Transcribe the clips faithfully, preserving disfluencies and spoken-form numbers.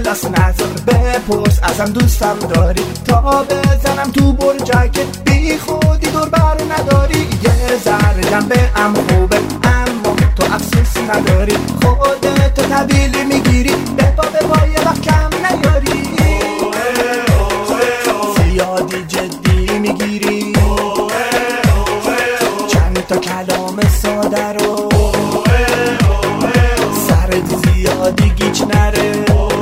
کلاس نظر بپرس ازم دوستم داری تا بزنم تو برجک بی خودی دور بر نداری یه ذره جنبه ام خوبه اما تو افسوس نداری خودتو طویلی میگیری به پا به پا یه وقت کم نیاری زیادی جدی میگیری چند تا کلام ساده رو سرت زیادی گیج نره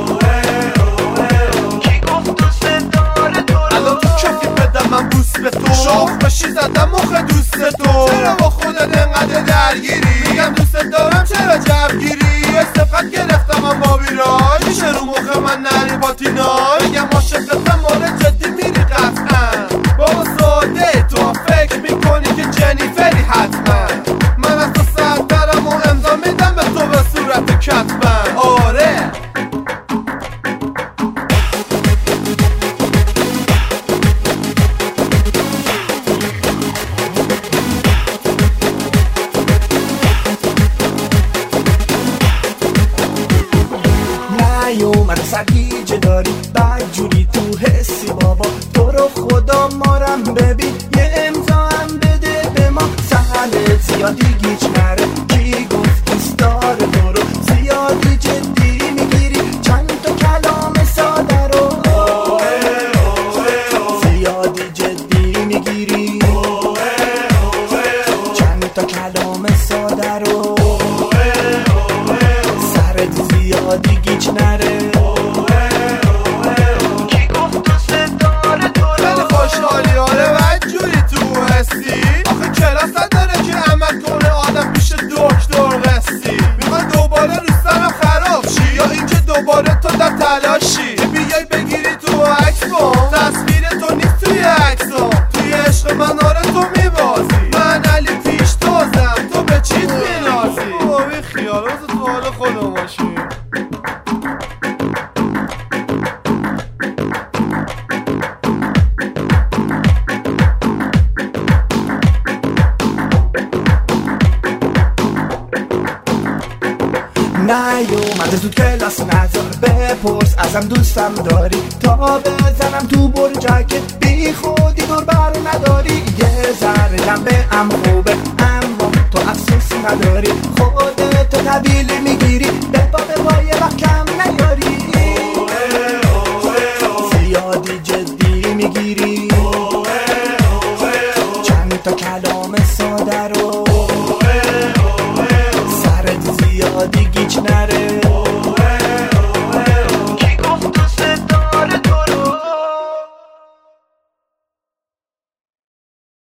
کی گفت دوست داره تو الان تو کفی بدم من بوس به تو شاخ بشی زدم مخ دوست تو چرا با خودت انقدر درگیری میگم دوست دارم چرا جوگیری استفت گرفتم من با ویراج میشه رو مخ من نری با تیناج میگم عاشقتم مورد جدی میری قطعا بابا ساده تو فکر میکنی که جنیفری حتما من از تو سردرم و امضا میدم به تو به صورت کتبا آره من سرگیجه داری بدجوری تو حسی بابا تو رو خدا مارم ببین یه امضا هم بده به ما سهلت زیادی گیج نره کی گفت دوست داره تو رو زیادی جدی میگیری چند تا کلام ساده رو زیادی جدی میگیری چند تا کلام ساده رو سرت زیادی گیج نره خوشحالی آره بدجوری تو هستی آخه کلاس نداره که عمل کنه آدم پیش دکتر قصی میخوای دوباره رو سرم خراب شی یا اینکه دوباره تو در تلاشی که بیای بگیری تو عکسم تصویر تو نیست توی عکسم توی عشق من آره تو میبازی من علی پیش تازم تو به چیت مینازی او بی خیال روز تو حال خودم باشی نیومده زود کلاس نظر بپرس ازم دوستم داری تا بزنم تو برجک بی خودی دور بر نداری یه ذره جنبه ام خوبه اما تو افسوس نداری خودتو طویلی میگیری به پا به پا یه وقت کم نیاری زیادی جدی میگیری چند تا کلام